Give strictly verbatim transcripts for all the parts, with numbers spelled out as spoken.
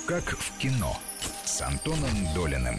Как в кино с Антоном Долиным.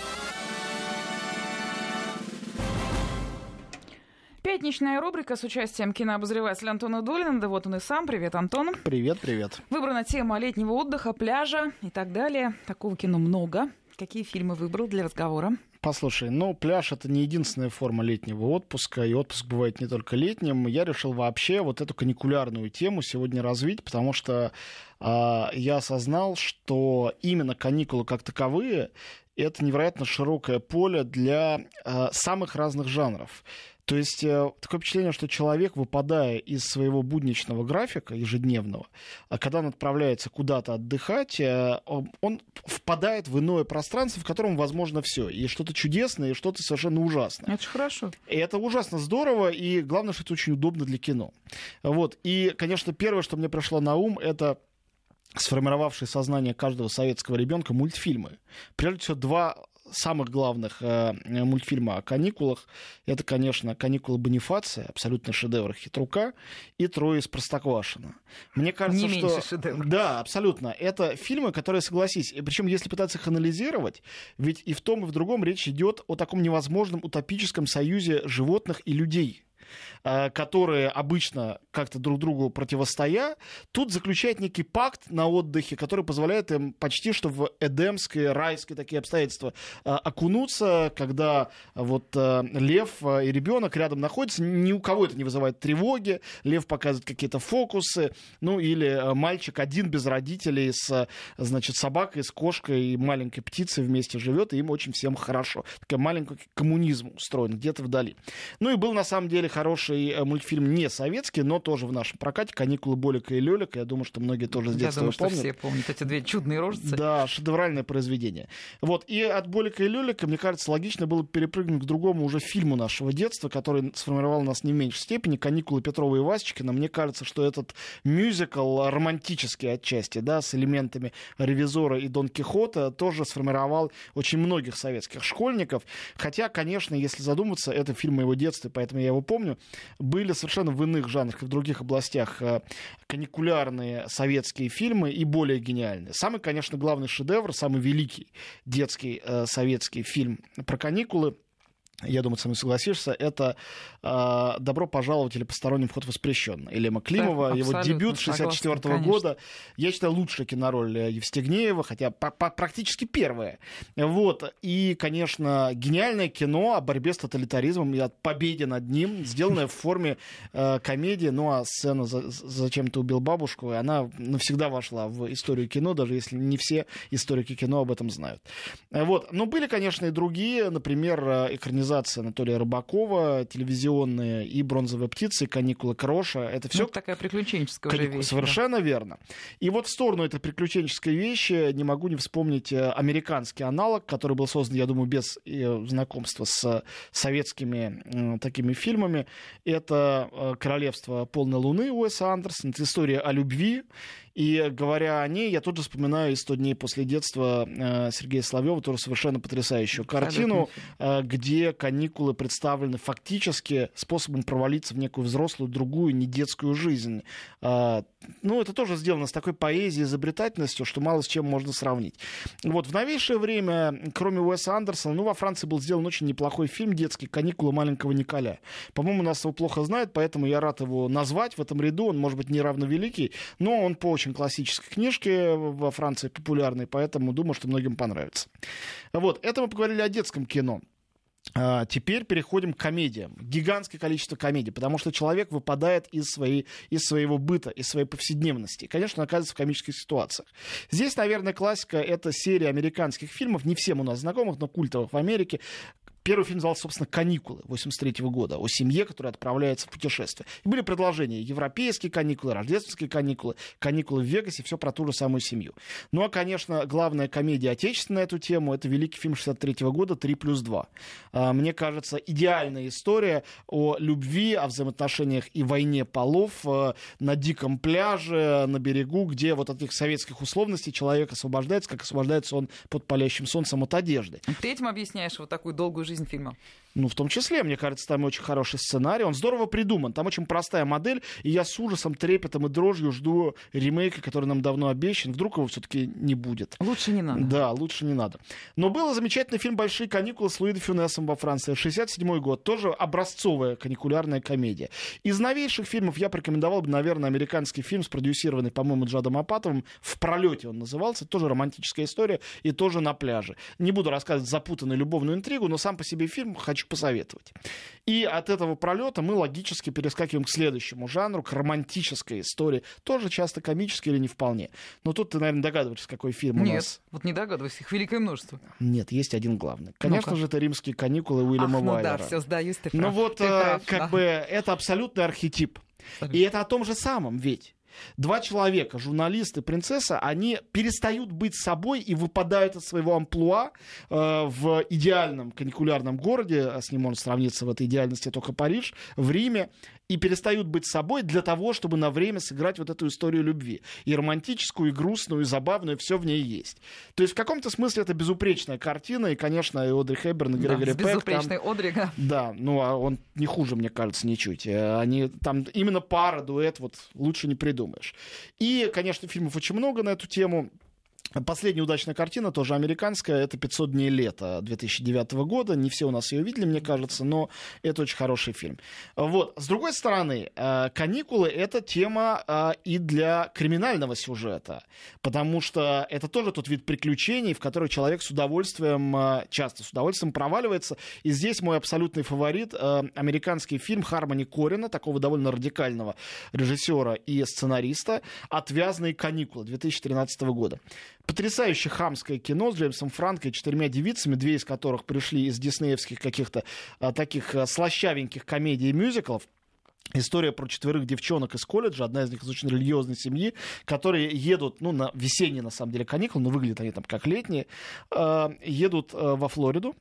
Пятничная рубрика с участием кинообозревателя Антона Долина. Да вот он и сам. Привет, Антон. Привет, привет. Выбрана тема летнего отдыха, пляжа и так далее. Такого кино много. Какие фильмы выбрал для разговора? Послушай, ну, пляж — это не единственная форма летнего отпуска, и отпуск бывает не только летним. Я решил вообще вот эту каникулярную тему сегодня развить, потому что э, я осознал, что именно каникулы как таковые — это невероятно широкое поле для э, самых разных жанров. То есть э, такое впечатление, что человек, выпадая из своего будничного графика ежедневного, а когда он отправляется куда-то отдыхать, э, он, он впадает в иное пространство, в котором возможно все. И что-то чудесное, и что-то совершенно ужасное. Это же хорошо. И это ужасно здорово, и главное, что это очень удобно для кино. Вот. И, конечно, первое, что мне пришло на ум, это сформировавшие сознание каждого советского ребенка мультфильмы. Прежде всего, два самых главных э, мультфильма о каникулах — это, конечно, «Каникулы Бонифация», абсолютно шедевр Хитрука, и «Трое из Простоквашино». Мне кажется, не что... меньше шедевр. Да, абсолютно. Это фильмы, которые, согласись, причем если пытаться их анализировать, ведь и в том, и в другом речь идет о таком невозможном утопическом союзе животных и людей, которые обычно как-то друг другу противостоя, тут заключает некий пакт на отдыхе, который позволяет им почти что в эдемские, райские такие обстоятельства окунуться, когда вот лев и ребенок рядом находятся, ни у кого это не вызывает тревоги, лев показывает какие-то фокусы, ну или мальчик один без родителей с, значит, собакой, с кошкой и маленькой птицей вместе живет, и им очень всем хорошо. Такой маленький коммунизм устроен где-то вдали. Ну и был на самом деле хороший мультфильм не советский, но тоже в нашем прокате «Каникулы Болика и Лёлика». Я думаю, что многие тоже с детства Я думаю, помнят. что все помнят эти две чудные рожицы. Да, шедевральное произведение. Вот. И от «Болика и Лёлика», мне кажется, логично было перепрыгнуть к другому уже фильму нашего детства, который сформировал нас не в меньшей степени, «Каникулы Петрова и Васечкина». Мне кажется, что этот мюзикл, романтический отчасти, да, с элементами «Ревизора» и «Дон Кихота», тоже сформировал очень многих советских школьников. Хотя, конечно, если задуматься, это фильм моего детства, поэтому я его помню, были совершенно в иных жанрах и в других областях каникулярные советские фильмы и более гениальные. Самый, конечно, главный шедевр, самый великий детский э, советский фильм про каникулы, я думаю, ты со мной согласишься, это э, «Добро пожаловать» или «Посторонним вход воспрещен» Элема Климова, да, его дебют шестьдесят четвёртого года. Я считаю, лучшая кинороль Евстигнеева, хотя практически первая. Вот. И, конечно, гениальное кино о борьбе с тоталитаризмом и о победе над ним, сделанное в форме э, комедии. Ну, а сцена «Зачем ты убил бабушку», она навсегда вошла в историю кино, даже если не все историки кино об этом знают. Вот. Но были, конечно, и другие, например, экранизации Анатолия Рыбакова, телевизионные, и «Бронзовая птица», и «Каникулы Кроша». Это все ну, такая приключенческая уже вещь. Совершенно да. верно. И вот в сторону этой приключенческой вещи не могу не вспомнить американский аналог, который был создан, я думаю, без знакомства с советскими такими фильмами. Это «Королевство полной луны» Уэса Андерсона. Это история о любви. И говоря о ней, я тут же вспоминаю и «сто дней после детства» Сергея Соловьева, тоже совершенно потрясающую картину, где каникулы представлены фактически способом провалиться в некую взрослую, другую, не детскую жизнь. Ну, это тоже сделано с такой поэзией, изобретательностью, что мало с чем можно сравнить. Вот, в новейшее время, кроме Уэса Андерсона, ну, во Франции был сделан очень неплохой фильм детский «Каникулы маленького Николя». По-моему, нас его плохо знают, поэтому я рад его назвать в этом ряду. Он, может быть, не равновеликий, но он по очень классической книжке во Франции популярной, поэтому думаю, что многим понравится. Вот, это мы поговорили о детском кино. А теперь переходим к комедиям. Гигантское количество комедий, потому что человек выпадает из, своей, из своего быта, из своей повседневности. И, конечно, он оказывается в комических ситуациях. Здесь, наверное, классика — это серия американских фильмов, не всем у нас знакомых, но культовых в Америке. Первый фильм назывался, собственно, «Каникулы» восемьдесят третьего года, о семье, которая отправляется в путешествие. И были предложения: европейские каникулы, рождественские каникулы, каникулы в Вегасе, все про ту же самую семью. Ну, а, конечно, главная комедия отечественная на эту тему — это великий фильм шестьдесят третьего года «Три плюс два». Мне кажется, идеальная история о любви, о взаимоотношениях и войне полов на диком пляже, на берегу, где вот от этих советских условностей человек освобождается, как освобождается он под палящим солнцем от одежды. Ты этим объясняешь вот такую долгую жизнь жизнь фильма. Ну, в том числе, мне кажется, там очень хороший сценарий. Он здорово придуман. Там очень простая модель. И я с ужасом, трепетом и дрожью жду ремейка, который нам давно обещан. Вдруг его все-таки не будет. Лучше не надо. Да, лучше не надо. Но был замечательный фильм «Большие каникулы» с Луи де Фюнесом во Франции. шестьдесят седьмой год. Тоже образцовая каникулярная комедия. Из новейших фильмов я порекомендовал бы, наверное, американский фильм, спродюсированный, по-моему, Джадом Апатовым. «В пролете» он назывался. Тоже романтическая история и тоже на пляже. Не буду рассказывать запутанную любовную интригу, но сам по себе фильм хочу посоветовать. И от этого пролета мы логически перескакиваем к следующему жанру, к романтической истории. Тоже часто комической или не вполне. Но тут ты, наверное, догадываешься, какой фильм Нет, у нас. вот не догадываюсь, их великое множество. Нет, есть один главный. Конечно Ну-ка. же, это «Римские каникулы» Уильяма Ах, ну Вайлера. да, все, сдаюсь, ты прав. Ну вот, Ты э, прав, как да. бы, это абсолютный архетип. И это о том же самом, ведь. Два человека, журналист и принцесса, они перестают быть собой и выпадают из своего амплуа э, в идеальном каникулярном городе, а с ним можно сравниться в этой идеальности только Париж, в Риме, и перестают быть собой для того, чтобы на время сыграть вот эту историю любви. И романтическую, и грустную, и забавную, все в ней есть. То есть в каком-то смысле это безупречная картина, и, конечно, и Одри Хепберн, и Да, Грегори с Пек безупречной там... Одри, да. Да, ну а он не хуже, мне кажется, ничуть. Э, Они там именно пара, дуэт, вот лучше не придумаешь. И, конечно, фильмов очень много на эту тему. Последняя удачная картина, тоже американская, это «пятьсот дней лета» две тысячи девятого года. Не все у нас ее видели, мне кажется, но это очень хороший фильм. Вот. С другой стороны, «Каникулы» — это тема и для криминального сюжета, потому что это тоже тот вид приключений, в который человек с удовольствием, часто с удовольствием проваливается. И здесь мой абсолютный фаворит — американский фильм Хармони Корина, такого довольно радикального режиссера и сценариста, «Отвязные каникулы» две тысячи тринадцатого года. Потрясающе хамское кино с Джеймсом Франко и четырьмя девицами, две из которых пришли из диснеевских каких-то а, таких а, слащавеньких комедий и мюзиклов. История про четверых девчонок из колледжа, одна из них из очень религиозной семьи, которые едут, ну, на весенние, на самом деле, каникулы, но выглядят они там как летние, э, едут э, во Флориду.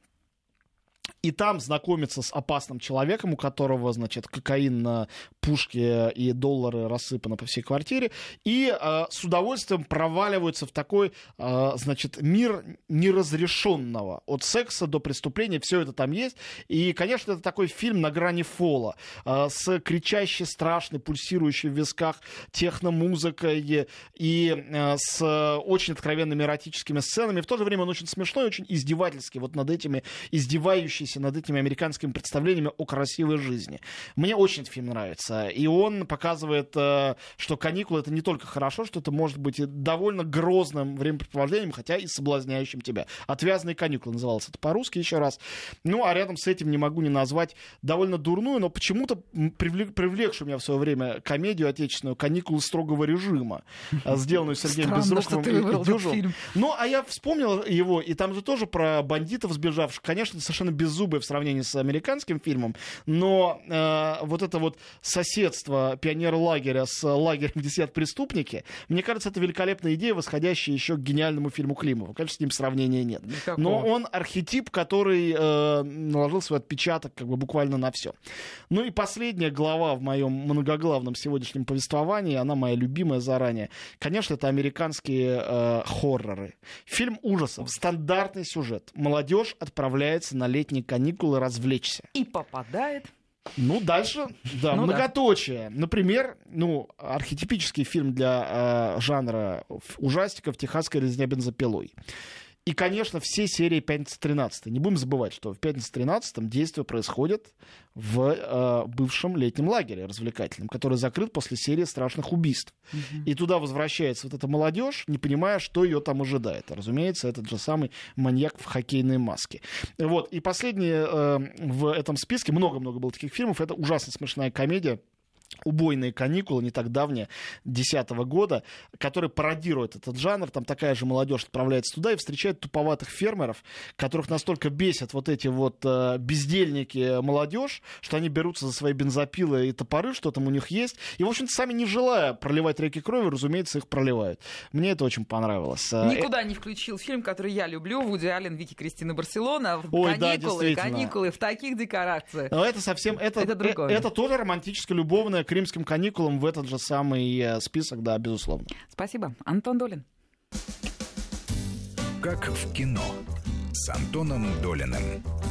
И там знакомится с опасным человеком, у которого, значит, кокаин на пушке и доллары рассыпаны по всей квартире. И э, с удовольствием проваливаются в такой, э, значит, мир неразрешенного. От секса до преступления все это там есть. И, конечно, это такой фильм на грани фола. Э, с кричащей, страшной, пульсирующей в висках техномузыкой и э, с очень откровенными эротическими сценами. В то же время он очень смешной, очень издевательский. Вот над этими издевающимися над этими американскими представлениями о красивой жизни. Мне очень этот фильм нравится. И он показывает, что каникулы — это не только хорошо, что это может быть и довольно грозным времяпрепровождением, хотя и соблазняющим тебя. «Отвязные каникулы» назывался это по-русски еще раз. Ну, а рядом с этим не могу не назвать довольно дурную, но почему-то привлек, привлекшую меня в свое время комедию отечественную «Каникулы строгого режима», сделанную Сергеем Безруковым и Дюжевым. Ну, а я вспомнил его, и там же тоже про бандитов сбежавших. Конечно, совершенно беззубые в сравнении с американским фильмом, но э, вот это вот соседство пионерлагеря с лагерем, где сидят преступники, мне кажется, это великолепная идея, восходящая еще к гениальному фильму Климова. Конечно, с ним сравнения нет. Никакого. Но он архетип, который э, наложил свой отпечаток как бы буквально на все. Ну и последняя глава в моем многоглавном сегодняшнем повествовании, она моя любимая заранее. Конечно, это американские э, хорроры. Фильм ужасов, стандартный сюжет. Молодежь отправляется на летние каникулы развлечься. И попадает. Ну, дальше, да, Ну, многоточие. Да. Например, ну, архетипический фильм для э, жанра ужастиков «Техасская резня бензопилой». И, конечно, все серии «Пятница тринадцатая». Не будем забывать, что в «Пятнице тринадцатом» действие происходит в э, бывшем летнем лагере развлекательном, который закрыт после серии страшных убийств. Mm-hmm. И туда возвращается вот эта молодежь, не понимая, что ее там ожидает. А, разумеется, этот же самый маньяк в хоккейной маске. Вот. И последнее э, в этом списке, много-много было таких фильмов, это ужасно смешная комедия «Убойные каникулы», не так давняя, десятого года, который пародирует этот жанр. Там такая же молодежь отправляется туда и встречает туповатых фермеров, которых настолько бесят вот эти вот э, бездельники молодежь, что они берутся за свои бензопилы и топоры, что там у них есть. И, в общем-то, сами не желая проливать реки крови, разумеется, их проливают. Мне это очень понравилось. Никуда не включил фильм, который я люблю, Вуди Аллен, Вики Кристина Барселона. Ой, каникулы, да, каникулы в таких декорациях. Но это совсем... Это, это, это, это тоже романтическо-любовное к римским каникулам в этот же самый э, список, да, безусловно. Спасибо. Антон Долин. Как в кино с Антоном Долиным.